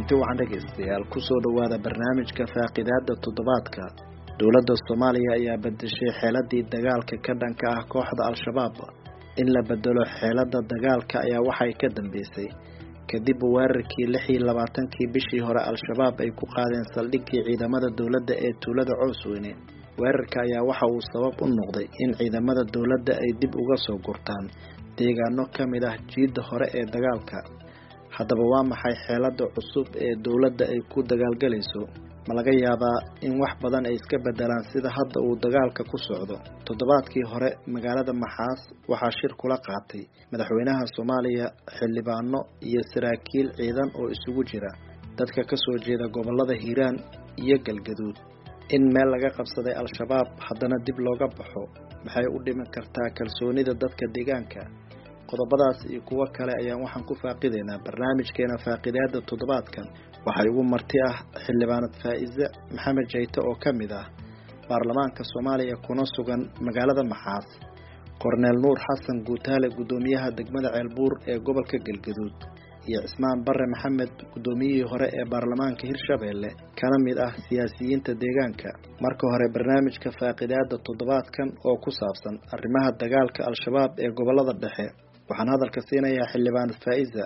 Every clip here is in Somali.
kulanti waxaan dhegeystayaal kusoo dhawaada barnaamijka faaqidaada toddobaadka. Dowladda Soomaaliya ayaa bedeshay xeeladii dagaalka ka dhanka ah kooxda Al-Shabaab. In la bedelo xeelada dagaalka ayaa waxay ka dambeysay kadib weerarkii 26 bishii hore Al-Shabaab ay ku qaadeen saldhiggii ciidamada dowladda ee tuulada Coosweyne. Weerarka ayaa waxa uu sabab u noqday in ciidamada dowladda ay dib uga soo gurtaan deegaano ka mid ah jiidda hore ee dagaalka. haddaba waa maxay xeelada cusub ee dowladda ay ku dagaalgalayso? ma laga yaabaa in wax badan ay iska bedelaan sida hadda uu dagaalka ku socdo? Toddobaadkii hore magaalada Maxaas waxaa shir kula qaatay madaxweynaha Soomaaliya, xildhibaano iyo saraakiil ciidan oo isugu jira dadka ka soo jeeda gobolada Hiiraan iyo Galgaduud. In meel laga qabsaday Al-Shabaab haddana dib looga baxo maxay u dhimi kartaa kalsoonida dadka deegaanka? qodobadaas iyo kuwa kale ayaan waxaan ku faaqideynaa barnaamijkeena faaqidaada toddobaadkan. waxay ugu marti ah xildhibaanad Faa'iize Maxamed Jeyte oo ka mid ah baarlamaanka Soomaaliya kuna sugan magaalada Maxaas, Korneel Nuur Xasan Guutaale gudoomiyaha degmada Ceelbuur ee gobolka Galgaduud, iyo Cismaan Barre Maxamed gudoomiyihii hore ee baarlamaanka Hirshabeelle kana mid ah siyaasiyiinta deegaanka. marka hore barnaamijka faaqidaada toddobaadkan oo ku saabsan arrimaha dagaalka Al-Shabaab ee gobolada dhexe waxaan hadalka siinayaa xildhibaan Faa'iize.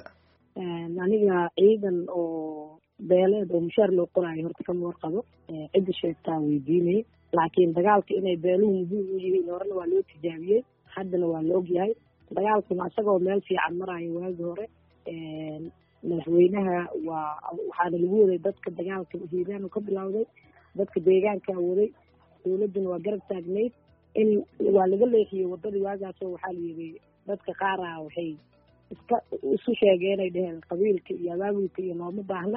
aniga ciidan oo beeleed oo mushaar loo qoraayo horta kama warqabo, cidda sheegtaa weydiinay, laakiin dagaalka inay beeluhu muhiim u yihiin horena waa loo tijaabiyey, haddana waa la ogyahay. dagaalkuna isagoo meel fiican maraayo waagii hore madaxweynaha waxaana lagu waday dadka dagaalka hiiraan ka bilowday, dadka deegaanka waday, dowladuna waa garab taagnayd. in waa laga leexiyey wadadii waagaasoo waxaa layidhi dadka qaara waxay isu sheegeen ay dheheen qabiilka iyo abaabulka iyo looma baahna.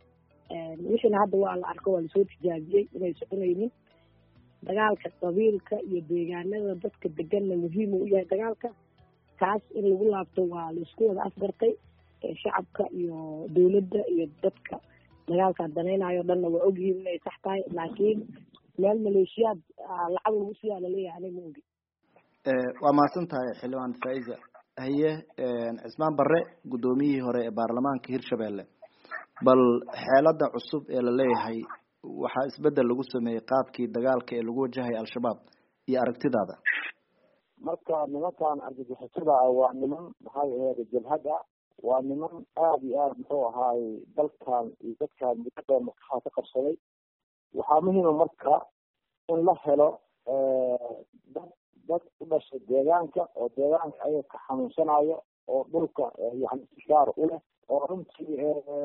wixina hadda waa la arko, waa lasoo tijaabiyey inay soconaynin. dagaalka qabiilka iyo deegaanada dadka deganna muhiim u yahay dagaalka kaas in lagu laabto waa laisku wada afgartay. shacabka iyo dowladda iyo dadka dagaalka danaynayo dhanna waa ogyihiin inay sax tahay, laakiin meel maleeshiyaad lacag lagu siiyaa laleeyahay aniga ma ogi. waa mahadsan tahay xildhibaan Faa'iize. haye Cismaan Barre gudoomiyihii hore ee baarlamaanka Hirshabeelle, bal xeelada cusub ee la leeyahay waxaa isbedel lagu sameeyey qaabkii dagaalka ee lagu wajahay Al-Shabaab iyo aragtidaada? marka nimankan argagixisada waa niman maxay ahayd jabhada, waa niman aada iyo aada muxuu ahaay dalkan iyo dadkan mudada makaxa ka qabsaday. waxaa muhiima marka in la helo dad u dhashay deegaanka oo deegaanka ayaga ka xanuunsanayo oo dhulka yani ishaar u leh oo runtii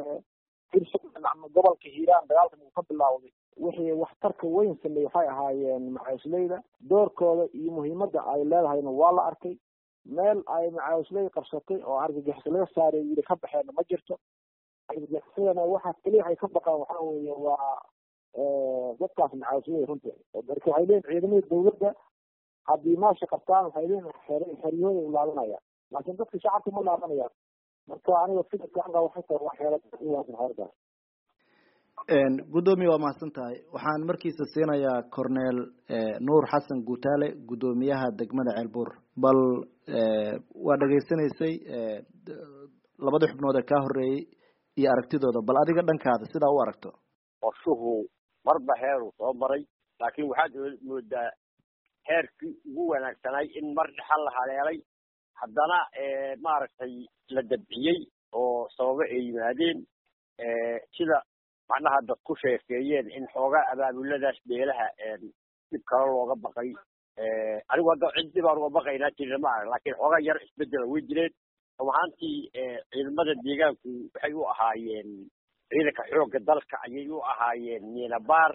gobolka Hiiraan dagaalkan uu ka bilowday wixii waxtarka weyn sameeyey waxay ahaayeen macawisleyda. doorkooda iyo muhiimada ay leedahayna waa la arkay. meel ay macawisley qabsatay oo argagixis laga saaray yiri ka baxeen ma jirto. argagixisadana waxa kaliya ay ka baqaan waxaa weeye waa dadkaas macawisley runtii. marka waxay leeyihin ciidamada dowladda haddii maasha qabtaan waxay leeyihin xeryahooda u laabanayaan, laakiin dadka shacabka ma laabanayaan. marka aniga fikirka anga waxay tahay wax xeelad gudoomiye waa mahadsan tahay. waxaan markiisa siinayaa Korneel Nuur Xasan Guutaale gudoomiyaha degmada Ceelbuur. bal waa dhageysanaysay labada xubnood ee ka horeeyay iyo aragtidooda, bal adiga dhankaada sidaa u aragto? qorshuhu marba heeru soo maray, laakiin waxaad moodaa heerkii ugu wanaagsanay in mar dhaxal la haleelay, haddana maaragtay la dabciyey oo sababo ay yimaadeen sida macnaha dad ku sheekeeyeen in xoogaa abaabuladaas beelaha dib kale looga baqay. anigu hadda cid dib aan uga baqaynaa jirna ma arag, laakiin xoogaa yar isbedela way jireen. rumahaantii ciidamada deegaanku waxay u ahaayeen ciidanka xoogga dalka ayay u ahaayeen miinabaar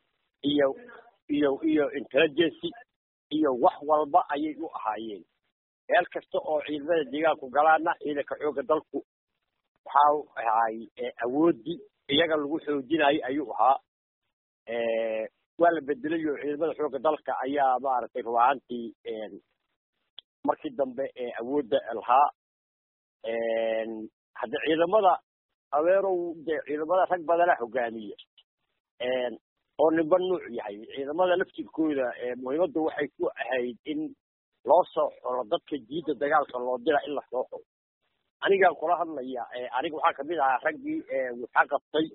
iyo intelligence iyo wax walba ayay u ahaayeen. meel kasta oo ciidamada deegaanku galaana ciidanka xoogga dalku waxa uu ahaay awoodii iyaga lagu xoojinayay ayuu ahaa. waa la bedelayo ciidamada xoogga dalka ayaa maaragtay rumahaantii markii dambe awoodda lahaa. hadda ciidamada aweerow dee ciidamada rag badana hogaamiya oo ninba nuuc yahay. ciidamada laftirkooda muhiimadda waxay ku ahayd in loo soo xoro dadka jiidda dagaalka loo dira in la soo xoro. anigaan kula hadlaya aniga waxaa kamid ahaa raggii waxa qabtay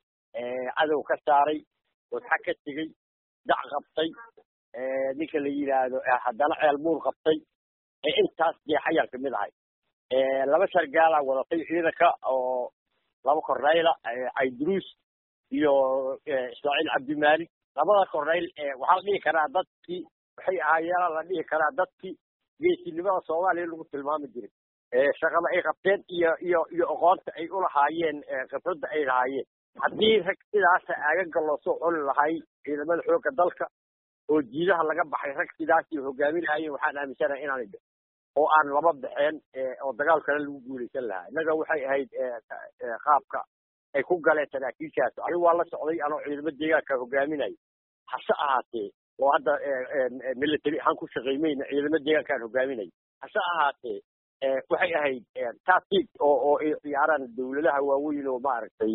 cadow ka saaray waxa ka tegey dac qabtay ninka la yiraahdo haddana ceel buur qabtay intaas jeexayaan kamid ahay laba sargaala wadatay ciidanka oo laba korneyla Aydruus iyo Ismaaciil Cabdimaalik labada korneyl waxaa la dhihi karaa dadkii waxay ahaayeen la dhihi karaa dadkii geesinimada Soomaaliya lagu tilmaami jiray shaqada ay qabteen iyo aqoonta ay u lahaayeen khibradda ay lahaayeen haddii rag sidaas aagaga loo soo coli lahay ciidamada xoogga dalka oo jiidaha laga baxay rag sidaas iyo hogaaminayeen waxaan aaminsanahay inaanay oo aan laba baxeen oo dagaal kale lagu guuleysan lahaa inaga waxay ahayd qaabka ay ku galeen saraakiishaas anigu waa la socday anoo ciidamada deegaanka hogaaminay hase ahaatee oo hadda military ahaan ku shaqeynayna ciidamada deegaankaan hogaaminay hase ahaatee waxay ahayd tactic oo ay ciyaaraan dawladaha waaweyn oo maaragtay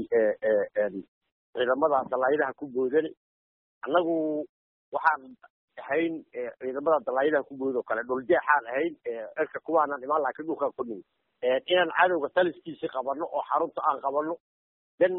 ciidamada dalaayadaha ku boodani annagu waxaan ahayn ciidamada dalaayadaha ku boodoo kale dhul jeexaan ahayn cirka kuwaanan imaan laakiin dhulkaan ku dhigay inaan cadowga taliskiisii qabanno oo xarunta aan qabanno dan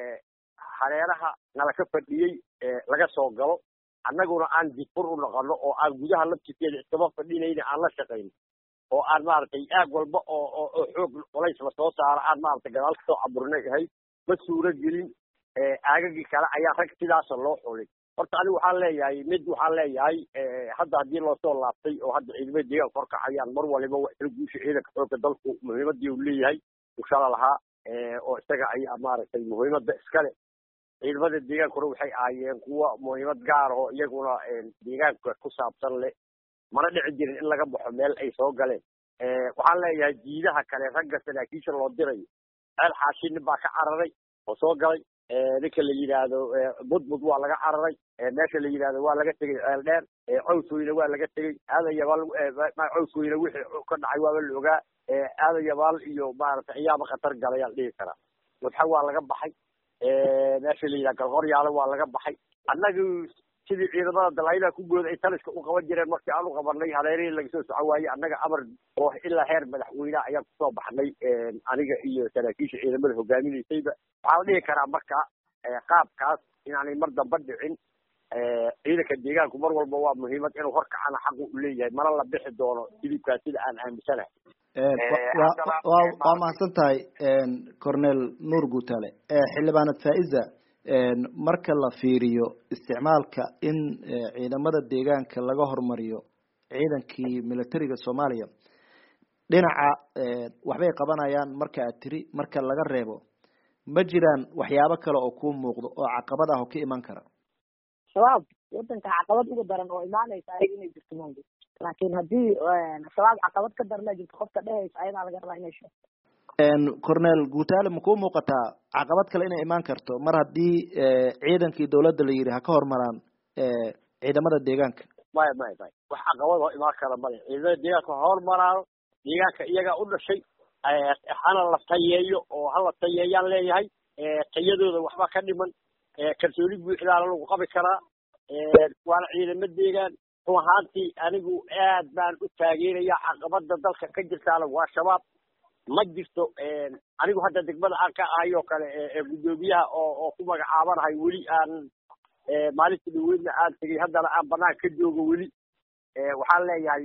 hareeraha nala ka fadhiyey laga soo galo annaguna aan difur u noqono oo aan gudaha laftigeeda iskama fadhinayna aan la shaqayno oo aan maaragtay aag walba oo xoog culays la soo saaro aan maaragtay gadaal ka soo caburinay ahay ma suuro gelin aagagii kale ayaa rag sidaasa loo xulay horta anigu waxaan leeyahay waxaan leeyahay hadda haddii loo soo laabtay oo hadda ciidamada deegaanka horkacayaan mar waliba waa isla guusha ciidanka xoogga dalku muhiimadii uu leeyahay ushala lahaa oo isaga ayaa maaragtay muhiimadda iskale ciidamada deegaankuna waxay ahaayeen kuwa muhiimad gaar oo iyaguna deegaanka ku saabsan leh mana dhici jirin in laga baxo meel ay soo galeen waxaan leeyahay jiidaha kale ragga saraakiisha loo dirayo ceel xaashinin baa ka cararay oo soo galay ninka la yidhaahdo budbud waa laga cararay meesha la yidhaahdo waa laga tegey ceel dheer cawsweyne waa laga tegey aadayabaal cawsweyne wixii ka dhacay waaba la ogaa aadayabaal iyo maaragtay ayaaba khatar galayaan dhihi karaa wadxa waa laga baxay meesha la yidhaha galqoryaale waa laga baxay annagu sidii ciidamada dalaayadaha ku gooda ay taliska u qaban jireen markii aan u qabanay hareerihii laga soo socon waayey annaga amar oo ilaa heer madaxweyneha ayaan kusoo baxnay aniga iyo saraakiisha ciidamada hogaaminaysayba waxaa la dhihi karaa marka qaabkaas inaanay mar damba dhicin ciidanka deegaanku mar walba waa muhiimad inuu horkacana xaqu u leeyahay mana la bixi doono hilibkaas sida aan aaminsanahay waa mahadsan tahay cornel nuur guutale xildhibaanad faiza marka la fiiriyo isticmaalka in ciidamada deegaanka laga hormariyo ciidankii militariga Soomaaliya dhinaca waxbay qabanayaan marka aad tiri marka laga reebo ma jiraan waxyaabo kale oo ku muuqdo oo caqabad ah oo ka iman kara shabaab wadanka caqabad uga daran oo imaanaysa inay jirto maanta laakiin haddii shabaab caqabad ka daran jirto qofka dhehaysa ayadaa laga rabaa inay sheegto cornel guutale ma ku muuqataa caqabad kale inay imaan karto mar haddii ciidankii dawladda la yiri ha ka hormaraan ciidamada deegaanka maya wax caqabad oo imaan kara male ciidamada deegaanka ha hormaraan deegaanka iyagaa u dhashay hana la tayeeyo oo hala tayeeyaan leeyahay tayadooda waxba ka dhiman kalsooni buuxdaana lagu qabi karaa waana ciidamo deegaan run ahaantii anigu aad baan u taageeraya caqabada dalka ka jirtaana waa shabaab ma jirto anigu hadda degmada aan ka ahay oo kale gudoomiyaha oo ku magacaabanahay weli aan maalintii dhaweydna aan tegey haddana aan banaan ka joogo weli waxaan leeyahay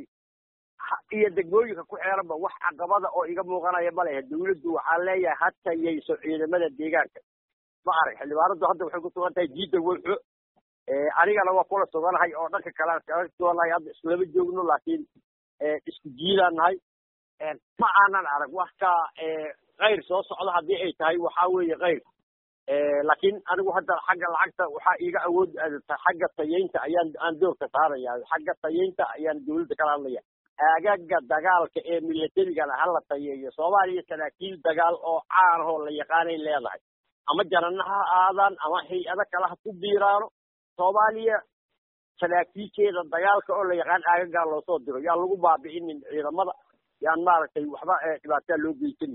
iyo degmooyinka ku xeeranba wax caqabada oo iga muuqanaya ma lehe dawladdu waxaan leeyahay ha tayayso ciidamada deegaanka ma arag xildhibaanadu hadda waxay ku sugan tahay jiida weyxo anigana waa kula suganahay oo dhanka kale aan kaga suganahay hadda islama joogno laakiin isku jiidaan nahay ma aanan arag wax ka kayr soo socda haddii ay tahay waxaa weeye kayr laakiin anigu hadda xagga lacagta waxaa iiga awood xagga tayeynta aan doorka saaraya xagga tayeynta ayaan dawladda kala hadlaya aagaga dagaalka ee militarigana hala tayeeyo Soomaaliya saraakiil dagaal oo caan ah oo la yaqaanay leedahay ama jaranaha aadaan ama hay'ado kale ha ku biiraano Soomaaliya saraakiisheeda dagaalka oo la yaqaan aagaga loo soo diro yaa lagu baabi'inin ciidamada yaan maaragtay waxba dhibaato loo geysan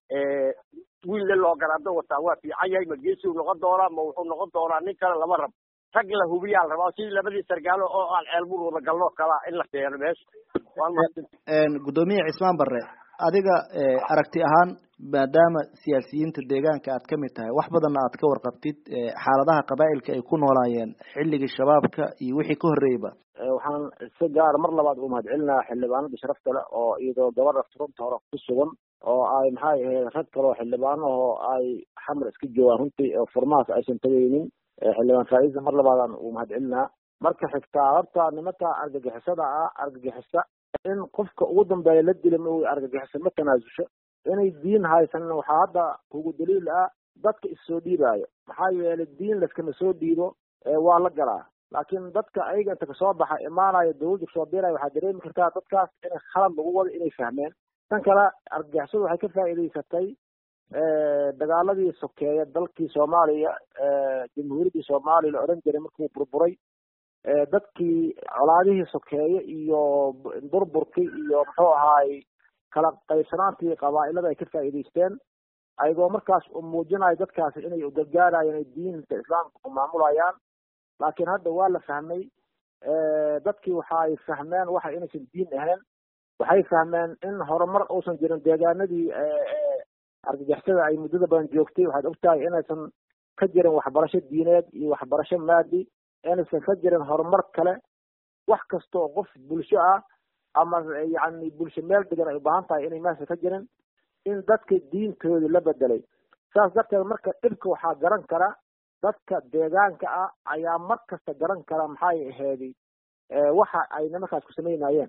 wiil loo garaado wata waa fiican yahay ma geesi uu noqon doonaa ma wuxuu noqon doonaa nin kale lama rab rag la hubiyaa rabaa sidii labadii sargaalo oo aan ceelmur wada galno kala in la keeno meesha gudoomiye Cismaan Barre adiga aragti ahaan maadaama siyaasiyiinta deegaanka aad ka mid tahay wax badanna aad ka warqabtid xaaladaha qabaa'ilka ay ku noolaayeen xilligii shabaabka iyo wixii ka horreeyba waxaan si gaar mar labaad u mahadcelinaha xildhibaanada sharafta leh oo iyadoo gabadha runta hore ku sugan oo ay maxay ahayd rag kale oo xildhibaano oo ay xamar iska joogaan runtii oo furmahaas aysan tagaynin xildhibaan faa'iida mar labaadaan u mahadcelinaha marka xigtaa horta nimanka argagixisa in qofka ugu dambeeya la dila ma argagixisa ma tanaasusho inay diin haysanin waxaa hadda kugu daliil ah dadka issoo dhiibaayo maxaa yeelay diin laskama soo dhiibo waa la galaa laakiin dadka ayaga inta kasoo baxa imaanaya dawladda kasoo biiraya waxaa dareemi kartaa dadkaas inay khalad lagu wado inay fahmeen tan kale argagixisadu waxay ka faa'iidaysatay dagaaladii sokeeye dalkii soomaaliya jamhuuriyaddii soomaaliya la oran jiray markuu burburay dadkii colaadihii sokeeye iyo burburkii iyo muxuu ahaay kala qaybsanaantii qabaa'ilada ay ka faa'iidaysteen ayagoo markaas u muujinayo dadkaasi inay ugargaarayaan ay diinta islaamka ku maamulayaan laakiin hadda waa la fahmay dadkii waxay fahmeen waxa inaysan diin ahayn waxay fahmeen in horumar uusan jirin deegaanadii argagixisada ay muddada badan joogtay waxaad ogtahay inaysan ka jirin waxbarasho diineed iyo waxbarasho maadi inaysan ka jirin horumar kale wax kasta oo qof bulsho ah ama yacni bulsho meel degan ay u baahan tahay inay meesha ka jirin in dadka diintooda la bedelay saas darteed marka dhibka waxaa garan kara dadka deegaanka ah ayaa mar kasta garan kara maxay aheedi waxa ay nimankaas ku samaynayeen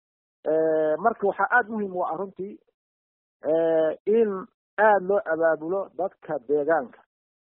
marka waxaa aada muhiim u ah runtii in aada loo abaabulo dadka deegaanka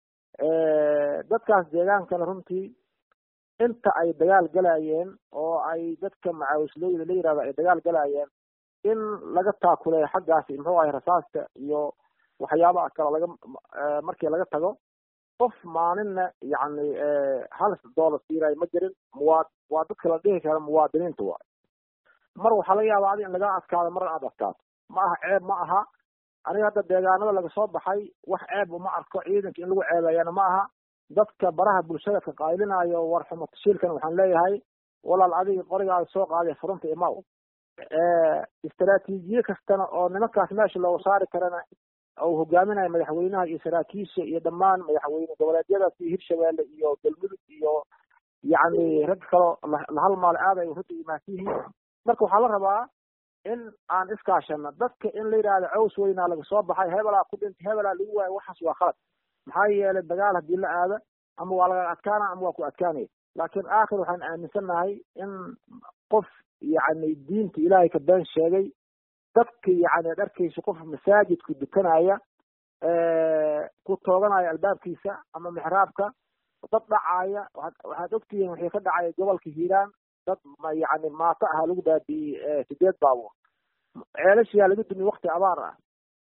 dadkaas deegaankana runtii inta ay dagaal galayeen oo ay dadka macaawislooyda la yihahdo ay dagaal galayeen in laga taakuleeyo xaggaasi muxuu ahay rasaasta iyo waxyaabaha kale laga markii laga tago qof maalinna yacni hal dollar siirayo ma jirin waa dadka la dhihi kara muwaadiniinta waay mar waxaa laga yaabaa adi in laga adkaado marna aada adkaato ma aha ceeb ma aha aniga hadda deegaanada laga soo baxay wax ceeb uma arko ciidanka in lagu ceebeeyana ma aha dadka baraha bulshada ka qaylinayo war xumo tashiilkan waxaan leeyahay walaal adiga qorigaaga soo qaaday furunta imaw istaraatiijiye kastana oo nimankaas meesha looga saari karana uu hogaaminayo madaxweynaha iyo saraakiisha iyo dhammaan madaxweyne goboleedyadaas iyo hirshabeelle iyo galmudug iyo yacni rag kaloo la halmaal aad ay runta imaansan yihiin marka waxaa la rabaa in aan iskaashano dadka in la yidhaahdo caws weynaa laga soo baxay hebelaa ku dhintay hebelaa lagu waayo waxaas waa khalad maxaa yeelay dagaal haddii la aado ama waa laga adkaana ama waa ku adkaanaya laakiin aakhir waxaan aaminsannahay in qof yacni diinta ilaahay ka been sheegay dadka yacni ad arkaysa qof masaajidku dukanaya ku tooganaya albaabkiisa ama mixraabka dad dhacaya waxaad ogtihiin wixii ka dhacaya gobolka hiiraan dad yacni maato ahaa lagu baabi'iyey 8 baabuur ceelashiyaa laga dumiy wakti abaar ah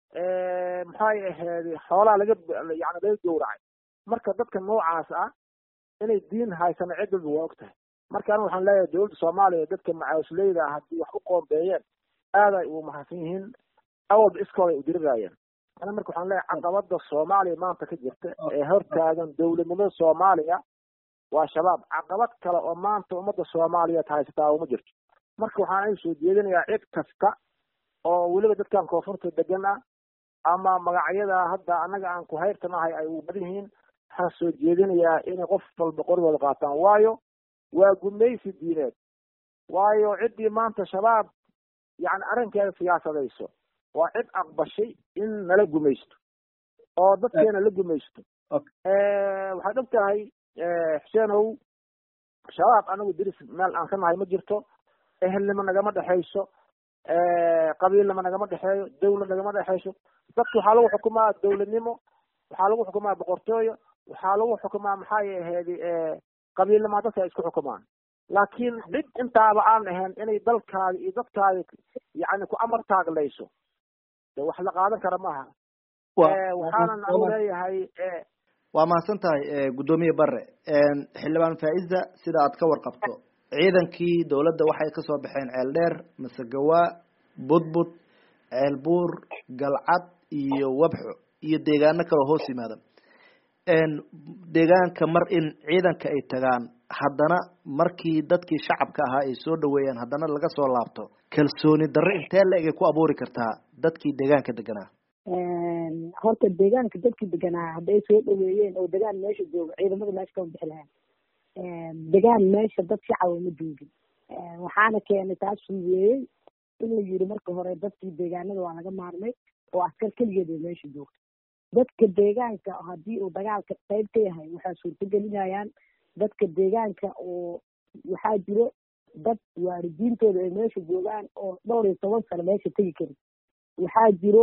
maxay ahayd xoolaa laga gowracay marka dadka noocaas ah inay diin haysano cid walba waa og tahay marka aniga waxaan leeyahay dawladda soomaaliya dadka macaawisleyda ah haddii wax u qoombeeyeen aad ay ugu mahadsan yihiin awalba iskooda ay u dirirayeen ana marka waxaan leeyahay caqabada soomaaliya maanta ka jirta ee hortaagan dawladnimada soomaaliya waa shabaab caqabad kale oo maanta ummadda soomaaliyeed haysataa uma jirto marka waxaan soo jeedinayaa cid kasta oo weliba dadkan koonfurta degan ah ama magacyada hadda annaga aan ku hayrtanahay ay ugu badan yihiin waxaan soo jeedinayaa inay qof walba qorigooda qaataan waayo waa gumaysi diineed waayo ciddii maanta shabaab yacni arrinkeeda siyaasadayso waa cid aqbashay in nala gumaysto oo dadkeena la gumaysto waxaad og tahay xuseenow shabaab anagu diris meel aan ka nahay ma jirto ehelnimo nagama dhexayso qabiilnimo nagama dhexeeyo dawlad nagama dhexayso dadka waxaa lagu xukumaa dawladnimo waxaa lagu xukumaa boqortooyo waxaa lagu xukumaa maxay ahayd qabiilnimo dadka ay isku xukumaan laakiin cid intaaba aan ahayn inay dalkaaga iyo dadkaaga yacni ku amar taaglayso de wax la qaadan kara maaha waxaanan anu leeyahay waa mahadsan tahay guddoomiye bare xildhibaan faa'iza sida aad ka warqabto ciidankii dawladda waxay kasoo baxeen ceel dheer masagawaa budbud ceelbuur galcad iyo wabxo iyo deegaano kaloo hoos yimaada deegaanka mar in ciidanka ay tagaan haddana markii dadkii shacabka ahaa ay soo dhaweeyaan haddana laga soo laabto kalsooni darro intee la eg ay ku abuuri kartaa dadkii deegaanka deganaa? horta deegaanka dadkii deganaa hadday soo dhaweeyeen oo degaan meesha jooga ciidamada meesha kama bixi lahayn. degaan meesha dad shacaba ma joogin. waxaana keenay taas fududeeyey in la yiri marka hore dadkii deegaanada waa laga maarmay oo askar keligeed ay meesha joogto. dadka deegaanka haddii uu dagaalka qayb ka yahay waxaa suurtagelinayaan dadka deegaanka oo waxaa jiro dad waalidiintooda ay meesha joogaan oo dhowr iyo 10 sano meesha tegi karin. waxaa jiro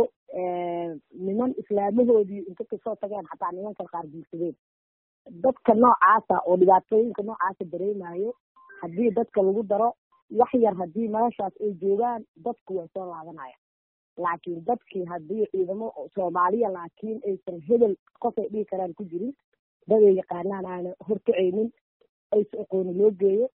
niman islaamahoodii inta kasoo tageen xataa nimanka qaar guursadeen. dadka noocaasa oo dhibaatooyinka noocaasa dareemayo haddii dadka lagu daro wax yar haddii meeshaas ay joogaan dadku way soo laabanayaan. laakiin dadkii haddii ciidamo soomaaliya laakiin aysan hebel qof ay dhihi karaan ku jirin, dad ay yaqaanaan aana horkacaynin, aysa aqooni loo geeyo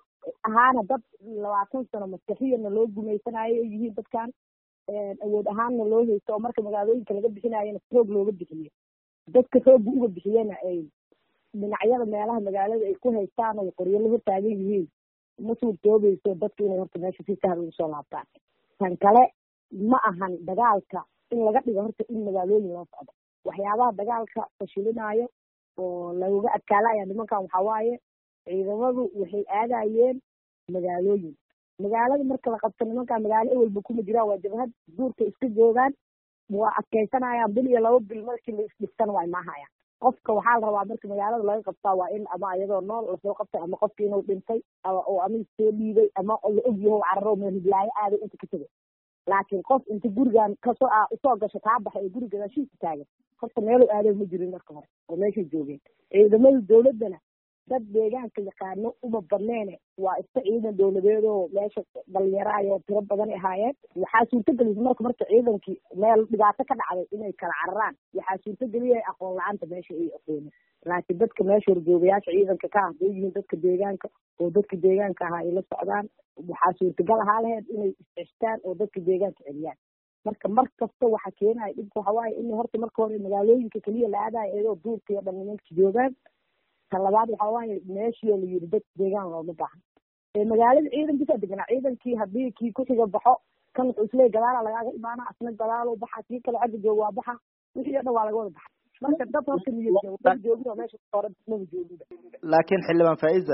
ahaana dad 20 sano maskaxiyana loo gumaysanayo ay yihiin dadkan, awood ahaanna loo haysto oo marka magaalooyinka laga bixinayana xoog looga bixiyo. dadka xoogga uga bixiyana ay dhinacyada meelaha magaalada ay ku haystaan oo qoryo la hortaagan yihiin, ma suurtoobayso dadka inay horta meesha si sahal ugu soo laabtaan. tan kale ma ahan dagaalka in laga dhigo horta in magaalooyin loo socdo. waxyaabaha dagaalka fashilinayo oo looga adkaalaya nimankan waxaa waaye ciidamadu waxay aadayeen magaalooyin. magaalada marka la qabto nimankan magaalo ewelba kuma jiraan, waa jabhad duurka iska joogaan, waa adkaysanayaan 1 iyo 2 bil markii la isdhigtana waa imaahayaan. qofka waxaa la rabaa marka magaalada laga qabtaa waa in ama iyadoo nool lasoo qabtay ama qofki inuu dhintay oo ama soo dhiibay ama la ogyaho cararo meel hiblaayo aaday inta ka tegay. laakiin qof inta gurigan kasoo usoo gasho kaa baxay ee guriga gadaashiisa taagan horta meelu aaday ma jirin marka hore oo meeshay joogeen. ciidamada dawladana dad deegaanka yaqaano uma badneene waa iska ciidan dawladeed oo meesha dhalinyaraayo tiro badan ahaayeen. waxaa suurtagelisay marka ciidankii meel dhibaato ka dhacday inay kala cararaan. waxaa suurtageliyay aqoon la-aanta meesha ay aqoonin. laakiin dadka meesha horjoogayaasha ciidanka ka ah bay yihiin dadka deegaanka oo dadka deegaanka ahaa ay la socdaan. waxaa suurtagal ahaa laheyd inay isxistaan oo dadka deegaanka celiyaan. marka mar kasta waxa keenaya dhibka waxa waaye in horta marka hore magaalooyinka keliya la aadayo iyadoo duurka iyo dhan nimanka joogaan. tan labaad waxaa waaye meeshii la yiri dad deegaan looma baahan. magaalada ciidan bisa deganaa, ciidankii haddii kii ku xiga baxo kan wuxuu isleeyahay gadaala lagaaga imaana, asna gadaalo baxa, kii kale xagga jooga waa baxa, wixii oo dhan waa laga wada baxa. marka dad horta niyad joogin oo meesha hore dadnaba joogin. laakiin xildhibaan Faiza,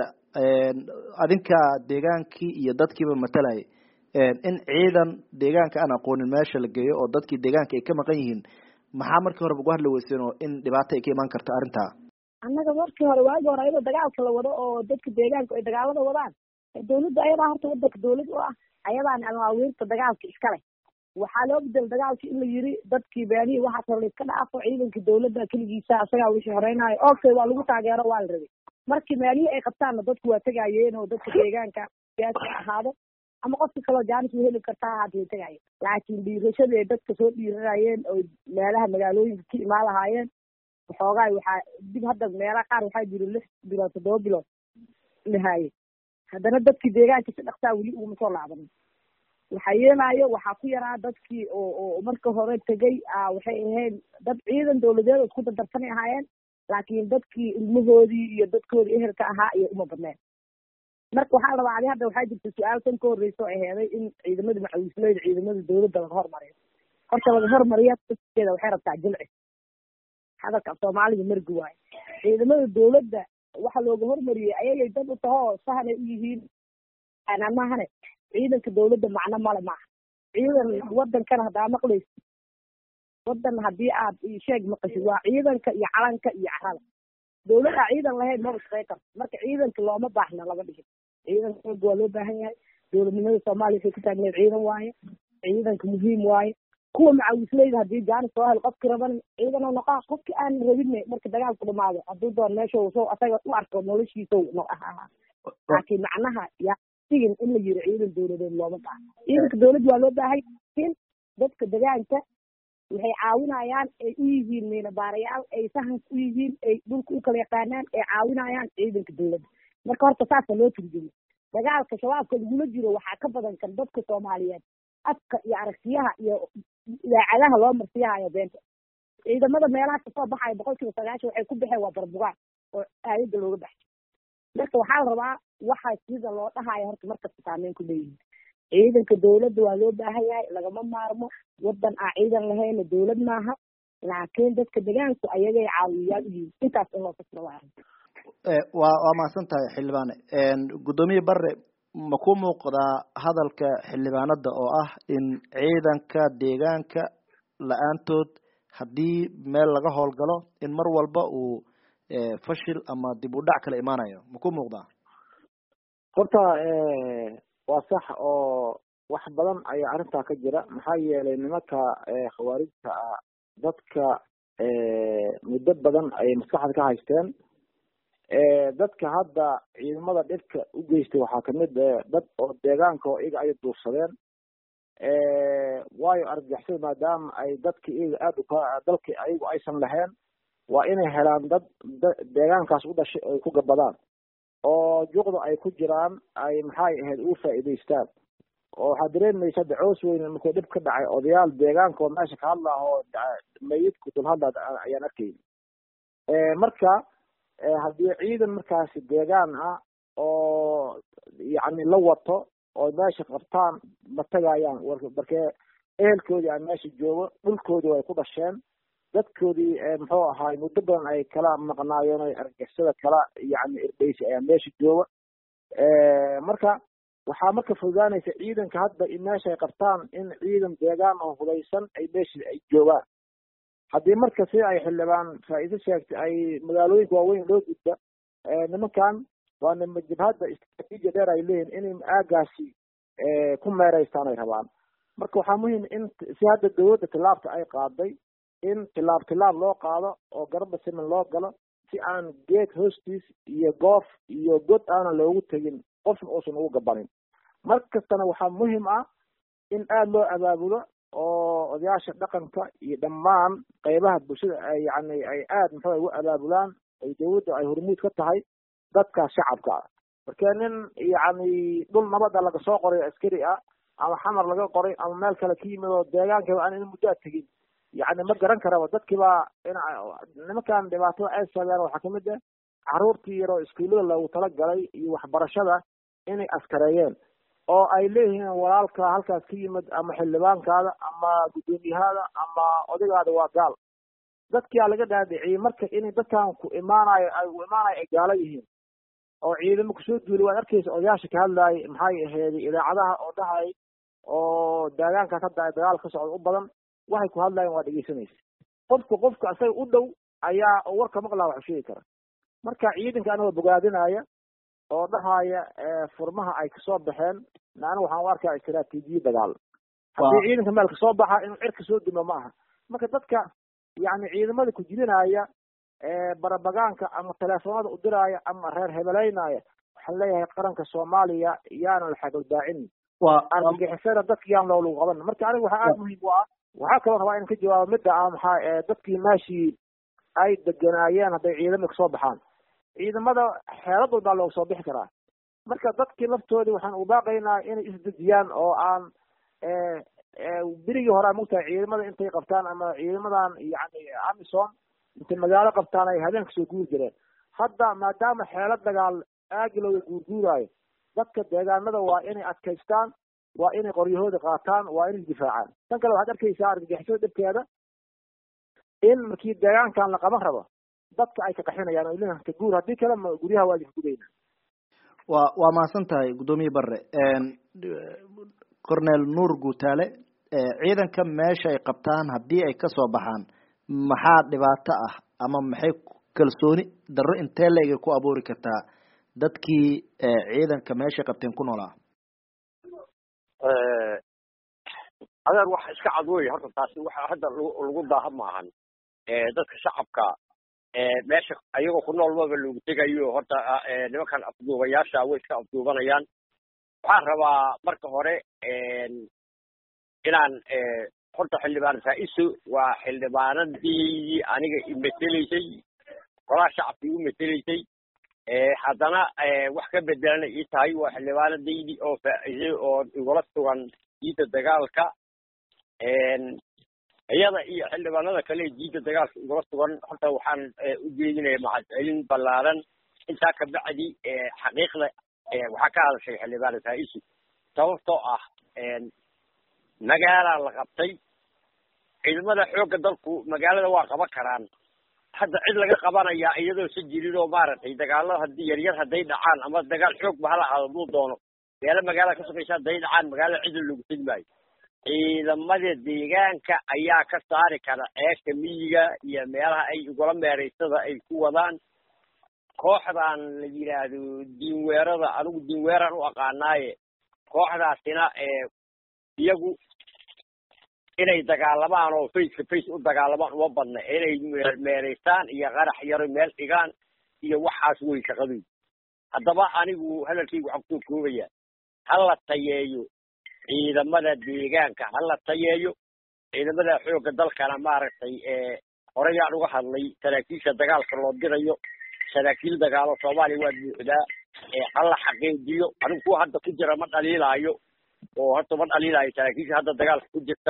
adinka deegaankii iyo dadkiiba matalay in ciidan deegaanka aan aqoonin meesha la geeyo oo dadkii deegaanka ay ka maqan yihiin, maxaa markii hore uga hadli weyseen oo in dhibaato ay ka imaan karto arrintaa? annaga markii hore waagi hore ayadoo dagaalka la wado oo dadka deegaanka ay dagaalada wadaan, dawladda ayadaa horta wadanka dawlad u ah, ayadaana amaawiirta dagaalka iska leh. waxaa loo bedel dagaalka in la yiri dadkii beenihi waxaas hore iska dhaafo, ciidanka dawladda keligiisa asagaa wixii horeynayo okay waa lagu taageero waa la rabay. markii meelihii ay qabtaanna dadku waa tegayeen oo dadka deegaanka siyaasi ahaado ama qofka kaloo jaanis u heli kartaa hadda way tegayeen. laakiin dhiirashadii ay dadka soo dhiiranayeen oo meelaha magaalooyinka ka imaan lahaayeen waxoogaa waxaa dib hadda meelaha qaar waxaa jiro 6 bilood 7 bilood lahaayeen. haddana dadkii deegaanka si dhaqsaa weli uguma soo laabanin. waxaa yeelaayo waxaa ku yaraa dadkii oo marka hore tegay waxay ahayd dad ciidan dawladeed oo isku dardarsanay ahaayeen, laakiin dadkii ilmahoodii iyo dadkoodii ehelka ahaa iyo uma badneen. marka waxaa la rabaa adi hadda waxaa jirta su-aal tan ka horreysa oo aheeday in ciidamada macawisleyda ciidamada dawladda laga hormariyo. horta laga hormariya dadkeeda waxay rabtaa jilci. hadalka Soomaaliga margi waaye. ciidamada dawladda waxa looga hormariyay ayay dad u taho sahan ay u yihiin anamahane. ciidanka dawladda macna male maaha. ciidan wadankana hadaa maqlayso wadan haddii aad sheeg maqashid waa ciidanka iyo calanka iyo carada. dawladda ciidan lahayd ma shaqeyn karto. marka ciidanka looma baahna laba dhigin. ciidanka waa loo baahan yahay. dawladnimada Soomaaliya waxay ku taagneed ciidan waaye. ciidanka muhiim waaye. kuwa macawisleyda haddii jaanis soo helo qofki raban ciidan oo noqaa, qofki aan rabinne marka dagaalku dhamaado hadduu doon meesha soo asaga u arko noloshiisa laakiin macnaha yaa sigin in la yiri ciidan dawladeed looma baahna. ciidanka dawladda waa loo baahay. dadka deegaanka waxay caawinayaan ay u yihiin miina baarayaal, ay sahan u yihiin, ay dhulka u kala yaqaanaan, ay caawinayaan ciidanka dawladda. marka horta saasa loo turjumo. dagaalka shabaabka lagula jiro waxaa ka badan kan dadka Soomaaliyeed afka iyo aragtiyaha iyo idaacadaha loo marsiyahayo beenta. ciidamada meelaha kasoo baxaya 90% waxay ku baxeen waa barbugaan oo aayada looga baxay. marka waxaa la rabaa waxa sida loo dhahayo horta markasta saameyn ku leeyihin ciidanka dawladda waa loo baahan yahay lagama maarmo wadan aan ciidan lahayna dawlad maaha laakiin dadka deegaanku ayagay caawiyayaal u yihiin intaas in loo fasiro waa mahadsan tahay xildhibaane guddoomiye bare ma ku muuqdaa hadalka xildhibaanada oo ah in ciidanka deegaanka la-aantood haddii meel laga howlgalo in mar walba uu fashil ama dib u dhac kala imaanayo ma ku muuqdaa? horta waa sax oo wax badan ayaa arrintaa ka jira maxaa yeelay nimanka khawaarijta ah dadka muddo badan ayay maskaxda ka haysteen dadka hadda ciidamada dhibka u geystay waxaa kamid dad oo deegaanka oo iyaga ay duufsadeen waayo argagixisada maadaama ay dadka iyaga aada uka dalka ayagu aysan lahayn waa inay helaan dad deegaankaas u dhashay ay ku gabadaan oo juqda ay ku jiraan ay maxay ahayd ugu faa'iidaystaan oo waxaad dareemaysa hadda coos weyne markuu dhib ka dhacay odayaal deegaanka oo meesha ka hadlaa oo mayidku dul hadla ayaan arkayna marka haddii ciidan markaasi deegaan ah oo yacni la wato oo meesha qabtaan ma tagayaan markee ehelkoodii aan meesha joogo dhulkoodii way ku dhasheen dadkoodii muxuu ahaay muddo badan ay kala maqnaayeen o argagixisada kala yacni irdheysi ayaa meesha jooga marka waxaa marka fududaanaysa ciidanka hadda in meesha ay qabtaan in ciidan deegaan oo hudaysan ay meesha ay joogaan haddii marka si ay xildhibaan faa'iido sheegtay ay magaalooyinka waaweyn loo gudba nimankan waa nima jabhadda istraatiijiya dheer ay leeyihin inay aagaasi ku meeraystaan ay rabaan marka waxaa muhiim in si hadda dawladda tilaabta ay qaaday in tilaab loo qaado oo garba siman loo galo si aan geed hoostiis iyo goof iyo god aanan loogu tegin qofna uusan ugu gabanin mar kastana waxaa muhiim ah in aada loo abaabulo oo odayaasha dhaqanka iyo dhammaan qeybaha bulshada ay yani ay aada muxuu ugu abaabulaan ay dawladda ay hormuud ka tahay dadka shacabka ah marka nin yacni dhul nabada laga soo qoray askari ah ama xamar laga qoray ama meel kale ka yimid oo deegaanka aan in muddo tegin yacni ma garan karaba dadkiibaa nimankan dhibaatada ay saabeen waxaa kamid ah caruurtii yaroo iskuullada loogu talagalay iyo waxbarashada inay askareeyeen oo ay leeyihiin walaalka halkaas ka yimid ama xildhibaankaada ama guddoomiyahaada ama odaygaada waa gaal dadkiaa laga dhaadhiciyey marka inay dadkan ku imaanayo ay gaalo yihiin oo ciidamo kusoo duulay waad arkaysa odayaasha ka hadlaayay maxay ahayd idaacadaha oo dhahay oo deegaankaas hadda ay dagaal ka socda u badan waxay ku hadlaayeen waa dhegeysanaysa qofka isaga u dhow ayaa warka maqlaa wax sheegi kara marka ciidanka anigoo bogaadinaya oo dhahaya furmaha ay kasoo baxeen aniga waxaan u arkaa istaraatiijiya dagaal haddii ciidanka meel kasoo baxa inuu cirka soo dimo ma aha marka dadka yacni ciidamada ku jirinaya barabagaanka ama teleefoonada u diraya ama reer hebeleynaya waxaan leeyahay qaranka soomaaliya yaana la xagaldaacin argagixisada dadka yaan loolagu qaban marka aniga waxaa aada muhiim u ah waxaa kaloo rabaa in ka jawaabo midda ah maxaa dadkii meeshii ay deganaayeen hadday ciidamada kasoo baxaan ciidamada xeelad walbaa looga soo bixi karaa marka dadkii laftoodii waxaan u baaqaynaa inay isdejiyaan oo aan berigii hore mogtahay ciidamada intay qabtaan ama ciidamadan yani amisom intay magaalo qabtaan ay habeenka soo guuri jireen hadda maadaama xeelad dagaal aagi looga guurguuraayo dadka deegaanada waa inay adkaystaan waa inay qoryahooda qaataan waa inay isdifaacaan tan kale waxaad arkaysaa argagixisada dhibkeeda in markii deegaankan la qaban rabo dadka ay ka qaxinayaan oo ilaa ka guur haddii kale guryaha waa gudayna waa mahadsan tahay guddoomiye bare cornel nuur guutaale ciidanka meesha ay qabtaan haddii ay kasoo baxaan maxaa dhibaato ah ama maxay kalsooni darro intee leega ku abuuri kartaa dadkii ciidanka meesha qabteen ku noolaa? adeer waxa iska cad wey horta taasi waxa hadda lagu daaha maahan dadka shacabka meesha ayagoo ku nool maba lagu tegayo horta nimankan afduubayaasha way iska afduubanayaan waxaan rabaa marka hore inaan horta xildhibaan faa'iiso waa xildhibaanadii aniga imetelaysay golaha shacabkii u metelaysay haddana wax ka bedelana ii tahay waa xildhibaanadaydii oo faa'iisay oo igula sugan jiida dagaalka iyada iyo xildhibaanada kale jiida dagaalka igula sugan horta waxaan u jeedinaya mahadcelin ballaaran intaa ka bacdi xaqiiqda waxaa ka hadashay xildhibaan faa'iisi sababtoo ah magaala la qabtay ciidamada xoogga dalku magaalada waa qaban karaan hadda cid laga qabanaya iyadoo si jirin oo maaragtay dagaalo haddii yaryar hadday dhacaan ama dagaal xoog ba hala aado duu doono meelo magaalada ka sokaysa hadday dhacaan magaalada cid lagu tegi maayo ciidamada deegaanka ayaa ka saari kara ceesha miyiga iyo meelaha ay ugala meeraysada ay ku wadaan kooxdan la yidhaahdo diinweerada anigu diinweeraan u aqaanaaye kooxdaasina iyagu inay dagaalamaan oo face to face u dagaalamaan uma badna inay meeraystaan iyo qarax yaro meel dhigaan iyo waxaas wey shaqadu haddaba anigu hadalkaygu waxaan kusoo koobaya hala tayeeyo ciidamada deegaanka hala tayeeyo ciidamada xoogga dalkana maaragtay horeyaan uga hadlay saraakiisha dagaalka loo dirayo saraakiil dagaalo soomaaliya waa buuxdaa hala xaqiijiyo anigu kuwa hadda ku jira ma dhaliilaayo oo horta ma dhaliilaayo saraakiisha hadda dagaalka ku jirta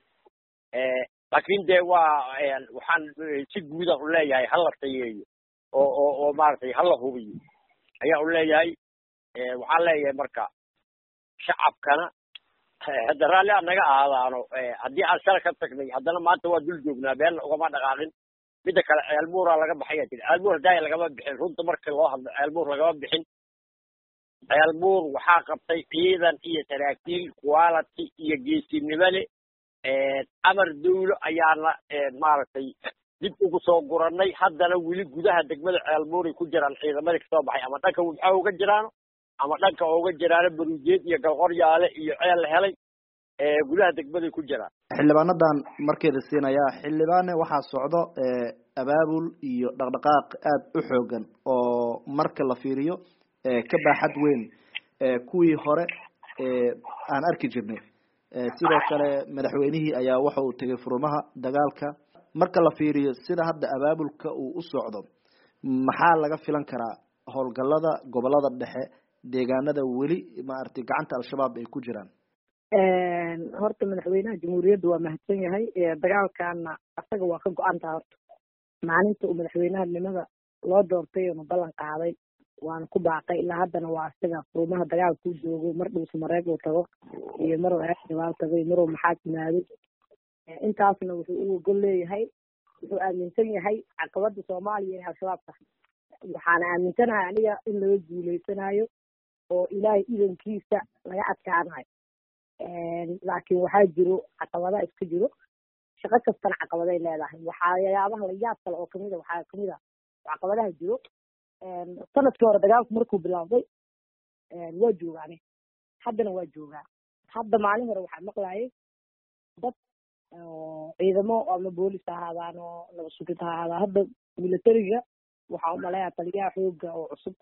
laakiin dee waa waxaan si guudan u leeyahay hala tayeeyo oo maaragtay hala hubiyo ayaa u leeyahay waxaan leeyahay marka shacabkana hadda raalli aan naga aadaano haddii aan shala ka tagnay haddana maanta waa dul joognaa been ugama dhaqaaqin midda kale ceelbuuraa laga baxaya tiri ceelbuur haddaaya lagama bixin runta marka loo hadlo ceelbuur lagama bixin ceelbuur waxaa qabtay ciidan iyo saraakiil quality iyo geesinimo leh amar dawlo ayaana maaragtay dib ugu soo guranay haddana weli gudaha degmada ceelbuuray ku jiraan ciidamadii kasoo baxay ama dhanka wabxa uga jiraano ama dhanka uga jiraano baruujeed iyo galqoryaale iyo ceel la helay gudaha degmaday ku jiraan xildhibaanadan markeeda siinayaa xildhibaane waxaa socdo abaabul iyo dhaqdhaqaaq aada u xoogan oo marka la fiiriyo ka baaxad weyn kuwii hore aan arki jirnay sidoo kale madaxweynihii ayaa waxa uu tegay furmaha dagaalka marka la fiiriyo sida hadda abaabulka uu u socdo maxaa laga filan karaa howlgallada gobolada dhexe deegaanada weli maaragtay gacanta al-shabaab ay ku jiraan horta madaxweynaha jamhuuriyadda waa mahadsan yahay dagaalkana asaga waa ka go-antaha horta maalinta uu madaxweynahanimada loo doortay oona ballan qaaday waana ku baaqay ilaa haddana waa isaga furmaha dagaalka u joogo mar dhuusa mareeg uu tago iyo maruu eexdabaal tago iyo maruu maxaad yimaaday intaasna wuxuu u ogol leeyahay wuxuu aaminsan yahay caqabada soomaaliya inay al-shabaab tahay waxaana aaminsanahay aniga in laga guuleysanayo oo ilaahay idankiisa laga adkaanayo laakiin waxaa jiro caqabada iska jiro shaqo kastana caqabaday leedahay waxyaabaha layaab kale oo kamid a waxaa kamid a caqabadaha jiro sanadkii hore dagaalku markuu bilowday waa joogaane haddana waa joogaa hadda maalin hore waxaa maqlayay dad ciidamo ama boolis ha ahaadaan oo nabad sugid ha ahaadaan hadda militariga waxaa umaleeyaa taliyaha xooga oo cusub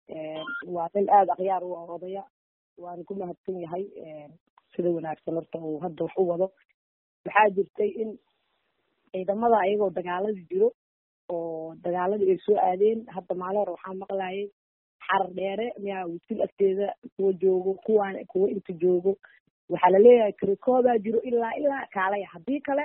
waa nin aada akhyaar u odaya waana ku mahadsan yahay sida wanaagsan horta uu hadda wax u wado waxaa jirtay in ciidamada ayagoo dagaaladii jiro oo dagaaladii ay soo aadeen hadda maalin hore waxaa maqlayay xarar dheere miyaa wisil agteeda kuwa joogo kuwa inta joogo waxaa laleeyahay karikoobaa jiro ilaa kaalaya haddii kale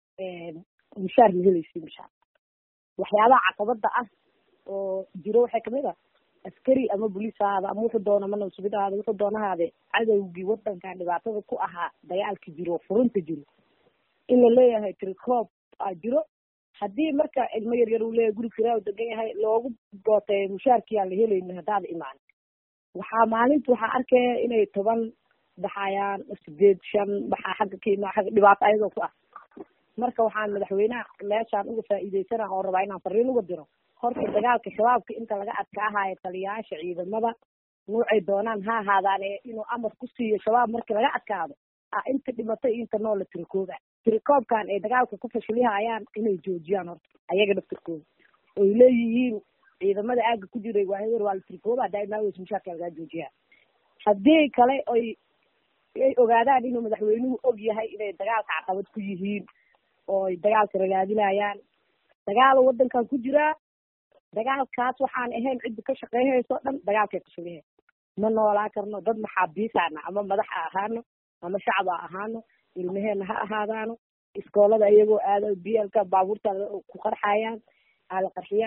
mushaar ma helaysi mushaar waxyaabaha caqabada ah oo jiro waxay kamid ah askari ama boliis ahaada ama wuxuu doona mana sugid ahaada wuxuu doonahaade cadowgii wadankan dhibaatada ku ahaa dagaalka jiro furunta jiro in la leeyahay tirikoob aa jiro haddii marka ilmo yaryar uu leeyahay guri kiraa degan yahay loogu gooteeyo mushaarkii aan la helaynin haddaada imaan waxaa maalinta waxaa arkaya inay 10 baxayaan 8 5 baxaa xagga ka imaa xagga dhibaato ayadoo ku ah marka waxaan madaxweynaha meeshaan uga faa'iideysana oo rabaa inaan fariin uga diro horta dagaalka shabaabka inta laga adkaahayo taliyayaasha ciidamada nuucay doonaan ha ahaadaan inuu amar ku siiyo shabaab markii laga adkaado inta dhimatay iyo inta nool la tirikooba tirikoobkan ay dagaalka ku fashilihayaan inay joojiyaan horta ayaga dhaftirkooda oy leeyihiin ciidamada aaga ku jiray waa heer waa la tirikooba daaimaaweys mushaarka lagaa joojiyaa haddii kale ay ogaadaan inuu madaxweynuhu og yahay inay dagaalka caqabad ku yihiin oo ay dagaalka ragaadinayaan dagaal wadankan ku jiraa dagaalkaas waxaan ahayn cidda ka shaqeynayso dhan dagaalkay fashiliheen ma noolaa karno dad maxaabiisaana ama madax ha ahaano ama shacab ha ahaano ilmaheena ha ahaadaano iskoolada iyagoo aada blka baabuurta ku qarxayaan aa la qarxiyaa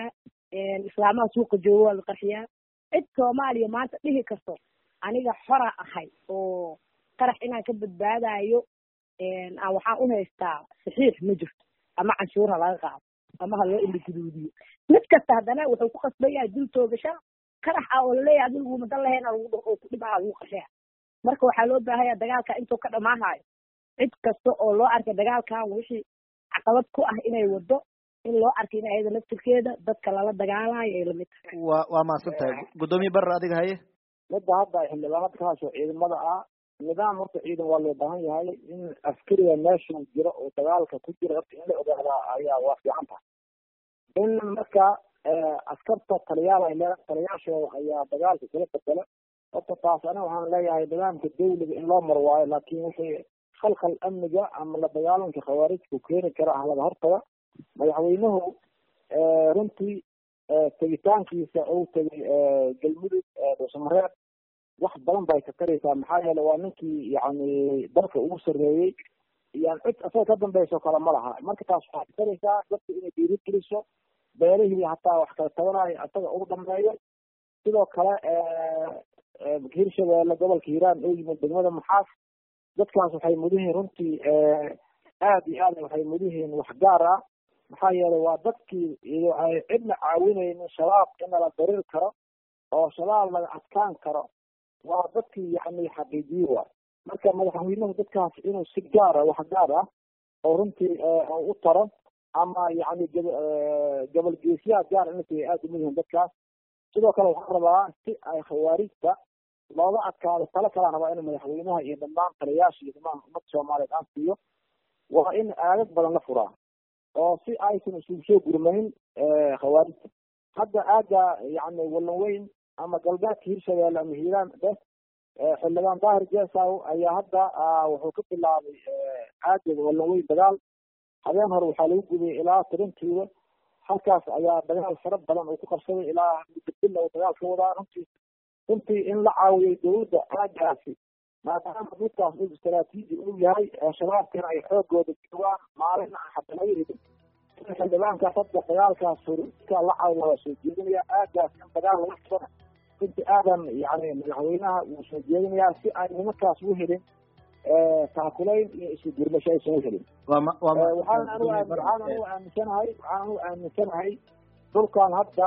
islaamaha suuqa jooga waa la qarxiyaa cid soomaaliya maanta dhihi karto aniga xora ahay oo qarax inaan ka badbaadayo aan waxaan u haystaa saxiix ma jirto ama canshuur ha laga qaado ama ha loo iliguduudiyo mid kasta haddana wuxuu ku qasban yahay dil toogasha qarax ah oo laleeyahay adigu madan lahayn lagu dhaho oo ku dhibaa lagu qarxiya marka waxaa loo baahaya dagaalka intuu ka dhamaahayo cid kasta oo loo arkay dagaalkan wixii caqabad ku ah inay wado in loo arkay in ayada laftirkeeda dadka lala dagaalayo ay lamid tahay waa mahadsan tahay guddoomiye barre adiga haye midda hadda xildhibaanada ka hasho ciidamada ah nidaam horta ciidan waa loo baahan yahay in askariga meesha jiro oo dagaalka ku jira horta in la ogaadaa ayaa waa fiican tahay in marka askarta taliyaal ay leedahay taliyaashooda ayaa dagaalka kala bedela horta taas aniga waxaan leeyahay nidaamka dawliga in loo maro waayo laakiin wixii khalkhal amniga ama la dagaalanka khawaarijku keeni kara ah laga hortaga madaxweynuhu runtii tegitaankiisa uu tegay galmudug dhuusamareeb wax badan bay ka taraysaa maxaa yeele waa ninkii yani dalka ugu sarreeyey yani cid asaga ka dambayso kale ma laha marka taas waxay ka taraysaa dadka inay dhiiri geliso beelihii hataa wax kala tabanayo asaga ugu dhameeyo sidoo kale hirshabeelle gobolka hiiraan oo yimid degmada maxaas dadkaas waxay mudihiin runtii aad iyo aad waxay mudihiin wax gaar ah maxaa yeelay waa dadkii iyo ay cidna caawinaynin shabaab in la darir karo oo shabaab laga adkaan karo waa dadkii yani xaqiijiye waay marka madaxweynuhu dadkaas inuu si gaara wax gaar ah oo runtii u taro ama yani gobol geesiyaha gaar inay aada umudihiin dadkaas sidoo kale waxaan rabaa si ay khawaarijta looga adkaado talo kalaan rabaa in madaxweynaha iyo dhammaan taliyaasha iyo dhammaan ummadda soomaaliyeed aan siiyo waa in aagag badan la furaa oo si aysan isugu soo gurmayn khawaarijta hadda aaga yani wallan weyn ama galbeedka hirshabeelle ama hiiraan dheh xildhibaan daahir jeesaw ayaa hadda wuxuu ka bilaabay aageeda wallan weyn dagaal habeen hore waxaa lagu gubay ilaa tirintiiba halkaas ayaa dagaal fara badan uu ku qabsaday ilaa mudabilla uu dagaal ka wadaa runtii in la caawiyay dawladda aagaasi maadaama dhulkaas dhul istaraatiiji uu yahay shabaabkana ay xoogooda joogaan maalin hadda laga ridin in xildhibaankaas hadda dagaalkaas horiska la caawiya waa soo jeedinaya aagaas in dagaal laga furana runtii aadan yani madaxweynaha wuu soo jeedinayaa si ay nimankaas u helin taakulayn iyo isu gurmasho aysan u helin waxaan anigu aaminsanahay dhulkan hadda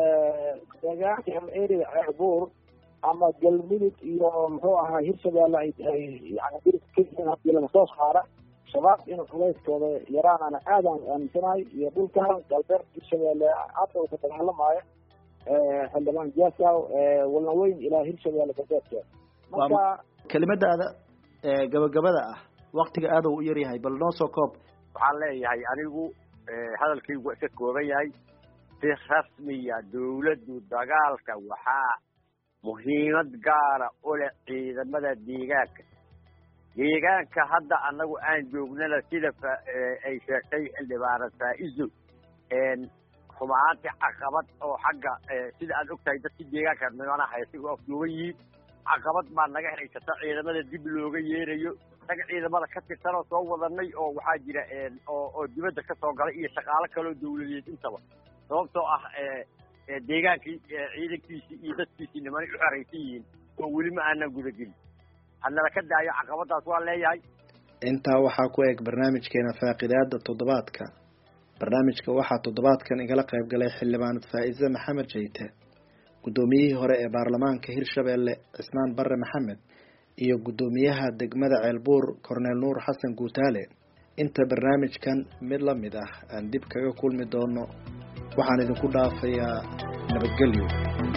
deegaanka ama erida ceerbuur ama galmudug iyo muxuu ahaa hirshabeelle ay yani dirka ka yihiin hadii laga soo saara shabaab inuu culeyskooda yaraanana aadaan aaminsanahay iyo dhulkan galbeed hirshabeelle hadda uu ka dagaalamaayo xildhibaan jaasaw walna weyn ilaa hirshabeelle galbeedkeeda marka kelimadaada gabagabada ah waktiga aada u yaryahay bal noo soo koob waxaan leeyahay anigu hadalkaygu waa iska kooban yahay si rasmiya dawladdu dagaalka waxaa muhiimad gaara u leh ciidamada deegaanka hadda annagu aan joognana sida ay sheegtay xildhibaanad faa-iso xumaanti caqabad oo xagga sida aad ogtahay dadkii deegaanka nimanaha haysi u afduuban yihiin caqabad baa naga haysata ciidamada dib looga yeerayo naga ciidamada ka tirsanoo soo wadanay oo waxaa jira oo dibadda ka soo galay iyo shaqaalo kaloo dawladeed intaba sababtoo ah deegaankii ciidankiisii iyo dadkiisii nimanay u xeraysan yihiin oo weli ma aanan gudagelin hadnala ka daayo caqabadaas waa leeyahay intaa waxaa ku eg barnaamijkeena faaqidaada toddobaadka barnaamijka waxaa toddobaadkan igala qayb galay xildhibaanad faa-ise maxamed jayte guddoomiyihii hore ee baarlamaanka hirshabeelle cismaan barre maxamed iyo guddoomiyaha degmada ceelbuur korneel nuur xasan guutaale inta barnaamijkan mid la mid ah aan dib kaga kulmi doono waxaan idinku dhaafayaa nabadgelyo.